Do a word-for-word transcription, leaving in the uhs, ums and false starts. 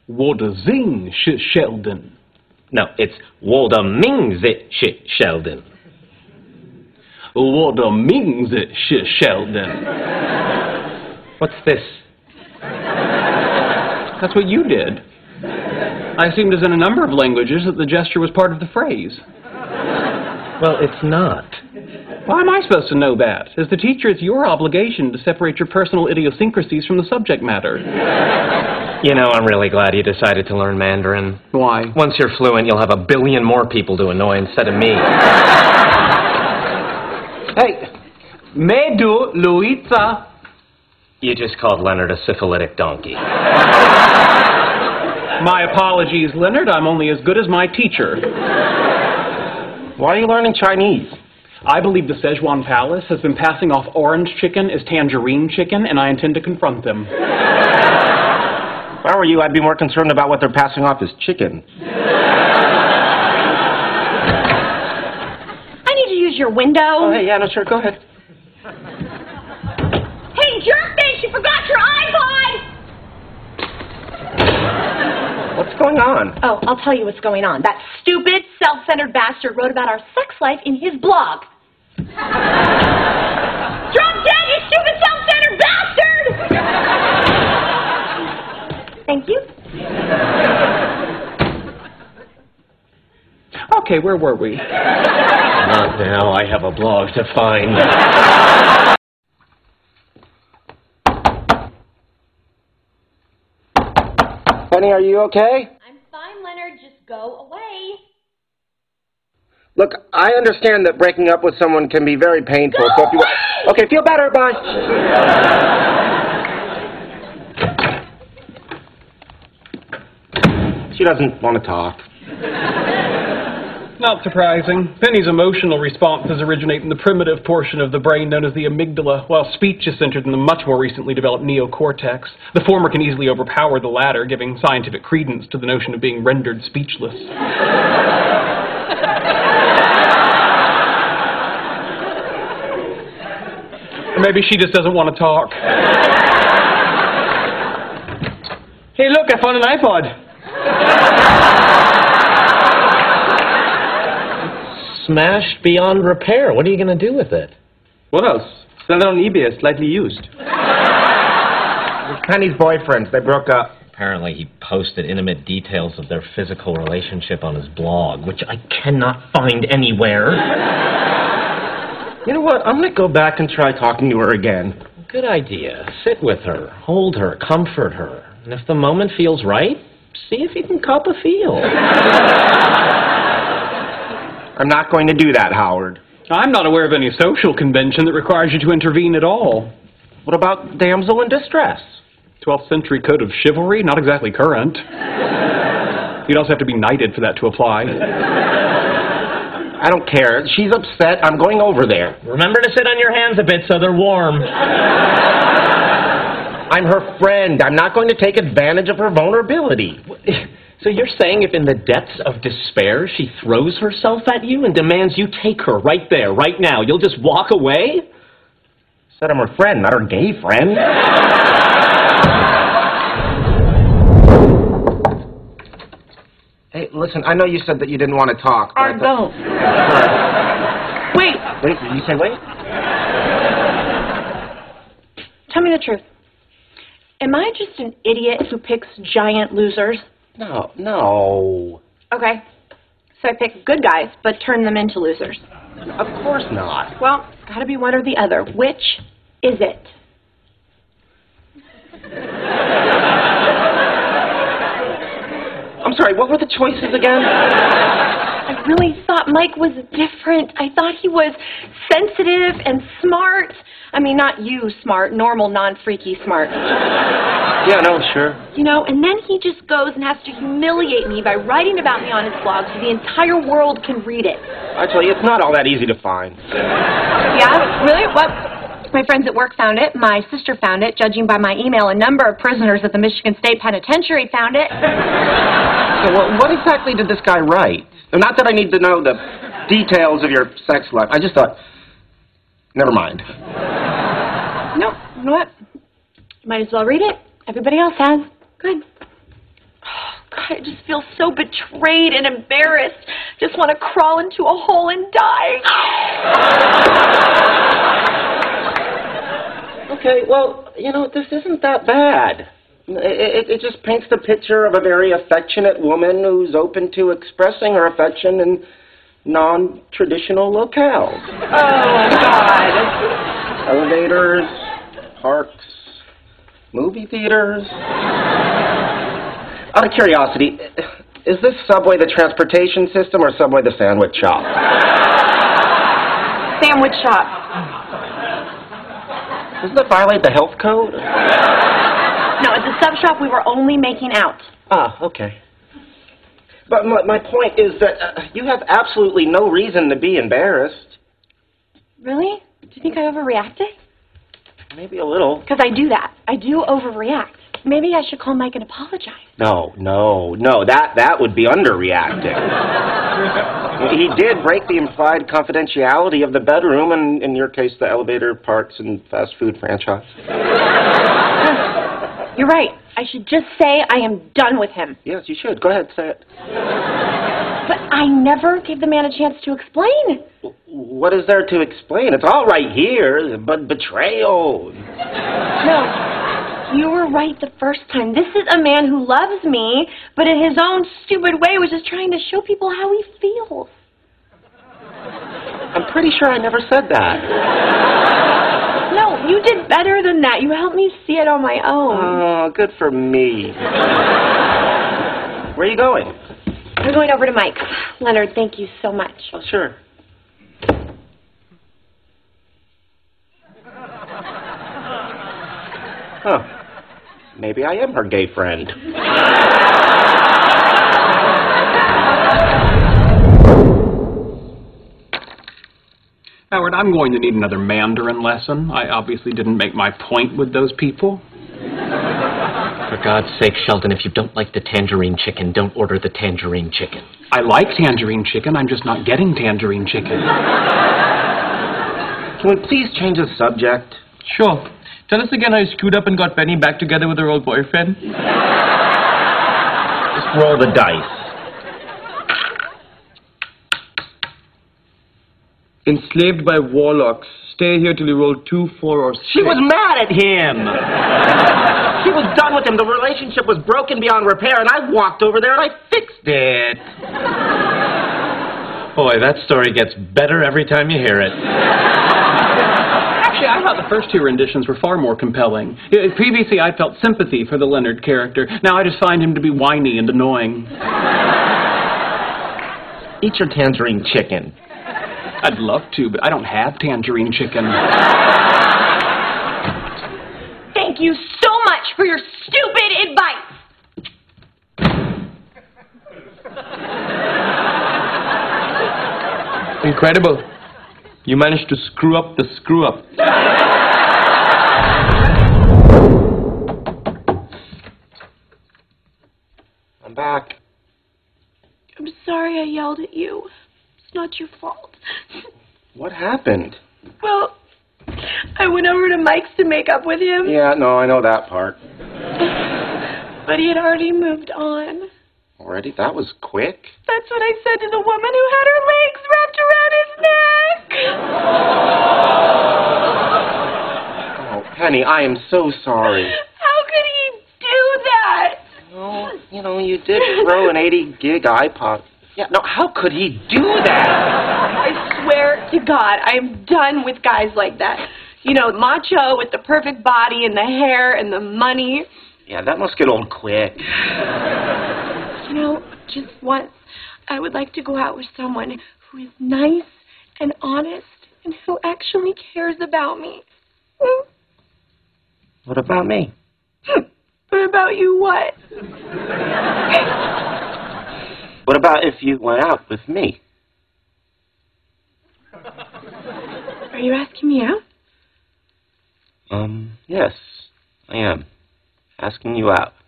Waldeming Sheldon. No, it's Waldeming Sheldon. Waldeming Sheldon. What's this? That's what you did. I assumed, as in a number of languages, that the gesture was part of the phrase. Well, it's not. Why am I supposed to know that? As the teacher, it's your obligation to separate your personal idiosyncrasies from the subject matter. You know, I'm really glad you decided to learn Mandarin. Why? Once you're fluent, you'll have a billion more people to annoy instead of me. Hey, Medu Luisa. You just called Leonard a syphilitic donkey. My apologies, Leonard. I'm only as good as my teacher. Why are you learning Chinese? I believe the Szechuan Palace has been passing off orange chicken as tangerine chicken, and I intend to confront them. If I were you, I'd be more concerned about what they're passing off as chicken. I need to use your window. Oh, hey, yeah, no, sure, go ahead. Hey, jerkface, you forgot your iPod! What's going on? Oh, I'll tell you what's going on. That stupid, self-centered bastard wrote about our sex life in his blog. Drop dead, you stupid, self-centered bastard! Thank you. Okay, where were we? Not now. I have a blog to find. Penny, are you okay? I'm fine, Leonard. Just go away. Look, I understand that breaking up with someone can be very painful. Go so if you away! Okay, feel better. Bye. She doesn't want to talk. Not surprising. Penny's emotional responses originate in the primitive portion of the brain known as the amygdala, while speech is centered in the much more recently developed neocortex. The former can easily overpower the latter, giving scientific credence to the notion of being rendered speechless. Maybe she just doesn't want to talk. Hey, look, I found an iPod. Smashed beyond repair. What are you going to do with it? What else? Sell it on eBay as slightly used. It's Penny's boyfriends. They broke up. Apparently he posted intimate details of their physical relationship on his blog, which I cannot find anywhere. You know what? I'm going to go back and try talking to her again. Good idea. Sit with her, hold her, comfort her. And if the moment feels right, see if you can cop a feel. I'm not going to do that, Howard. I'm not aware of any social convention that requires you to intervene at all. What about damsel in distress? twelfth century code of chivalry? Not exactly current. You'd also have to be knighted for that to apply. I don't care. She's upset. I'm going over there. Remember to sit on your hands a bit so they're warm. I'm her friend. I'm not going to take advantage of her vulnerability. So you're saying if in the depths of despair she throws herself at you and demands you take her right there, right now, you'll just walk away? I said I'm her friend, not her gay friend. Hey, listen, I know you said that you didn't want to talk. But I I thought... don't. Wait. Wait, did you say wait? Tell me the truth. Am I just an idiot who picks giant losers? No, no. Okay. So I pick good guys, but turn them into losers. Of course not. Well, gotta be one or the other. Which is it? I'm sorry, what were the choices again? I really thought Mike was different. I thought he was sensitive and smart. I mean, not you smart, normal, non-freaky smart. Yeah, no, sure. You know, and then he just goes and has to humiliate me by writing about me on his blog so the entire world can read it. Actually, it's not all that easy to find. Yeah? Really? What? My friends at work found it. My sister found it. Judging by my email, a number of prisoners at the Michigan State Penitentiary found it. So, well, what exactly did this guy write? Not that I need to know the details of your sex life. I just thought, never mind. No, you know what? Might as well read it. Everybody else has. Good. God, I just feel so betrayed and embarrassed. Just want to crawl into a hole and die. Okay, well, you know, this isn't that bad. It, it, it just paints the picture of a very affectionate woman who's open to expressing her affection in non-traditional locales. Oh, God. Elevators, parks, movie theaters. Out of curiosity, is this subway the transportation system or subway the sandwich shop? Sandwich shop. Doesn't it violate the health code? No, at the sub shop we were only making out. Ah, okay. But my, my point is that uh, you have absolutely no reason to be embarrassed. Really? Do you think I overreacted? Maybe a little. Because I do that. I do overreact. Maybe I should call Mike and apologize. No, no, no. That that would be underreacting. He did break the implied confidentiality of the bedroom, and in your case, the elevator, parks, and fast food franchise. You're right. I should just say I am done with him. Yes, you should. Go ahead, say it. But I never gave the man a chance to explain. What is there to explain? It's all right here, but betrayal. No, you were right the first time. This is a man who loves me, but in his own stupid way was just trying to show people how he feels. I'm pretty sure I never said that. No, you did better than that. You helped me see it on my own. Oh, good for me. Where are you going? I'm going over to Mike's. Leonard, thank you so much. Oh, sure. Huh. Maybe I am her gay friend. Howard, I'm going to need another Mandarin lesson. I obviously didn't make my point with those people. For God's sake, Sheldon, if you don't like the tangerine chicken, don't order the tangerine chicken. I like tangerine chicken, I'm just not getting tangerine chicken. Can we please change the subject? Sure. Tell us again how you screwed up and got Penny back together with her old boyfriend. Just roll the dice. Enslaved by warlocks. Stay here till you roll two, four, or six. She was mad at him. She was done with him. The relationship was broken beyond repair, and I walked over there and I fixed it. Boy, that story gets better every time you hear it. Actually, I thought the first two renditions were far more compelling. Uh, Previously, I felt sympathy for the Leonard character. Now I just find him to be whiny and annoying. Eat your tangerine chicken. I'd love to, but I don't have tangerine chicken. Thank you so much for your stupid advice. Incredible. You managed to screw up the screw up. I'm back. I'm sorry I yelled at you. It's not your fault. What happened? Well, I went over to Mike's to make up with him. Yeah, no, I know that part. But he had already moved on. Already? That was quick. That's what I said to the woman who had her legs wrapped around his neck. Oh, Penny, I am so sorry. How could he do that? Well, you know, you did throw an eighty gig iPod. Yeah, no, how could he do that? I swear to God, I am done with guys like that. You know, macho with the perfect body and the hair and the money. Yeah, that must get old quick. You know, just once, I would like to go out with someone who is nice and honest and who actually cares about me. Hmm. What about me? What about you what? What about if you went out with me? Are you asking me out? Um, yes, I am. Asking you out.